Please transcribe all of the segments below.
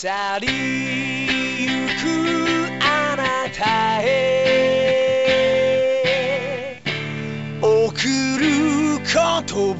去りゆくあなたへ送る言葉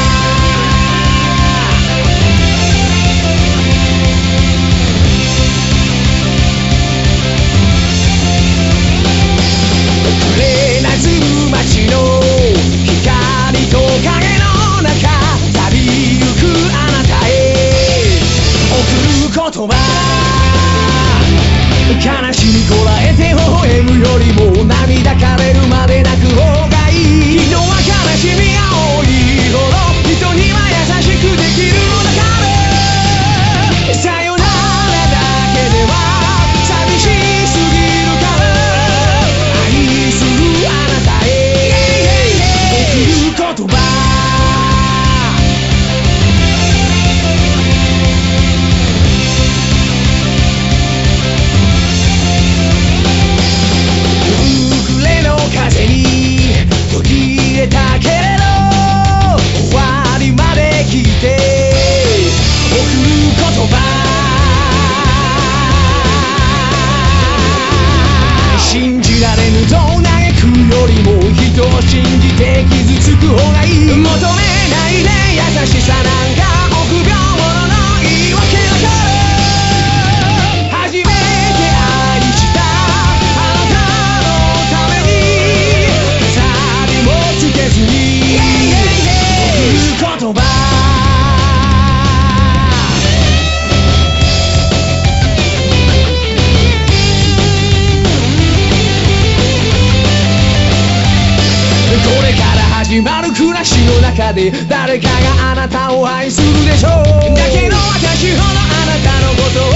悲しみこらえて微笑むよりも涙枯れるまで泣く方がいい。人は悲しみが多いほど人には優しくできるのだからさよならだけでは寂しすぎるから愛するあなたへ送る言葉よりも人を信じて傷つく方がいい。求めないで優しさなんか臆病者の言い訳だから初めて愛したあなたのために飾りもつけずに送る言葉始まる暮らしの中で誰かがあなたを愛するでしょう。だけど私ほどあなたのことを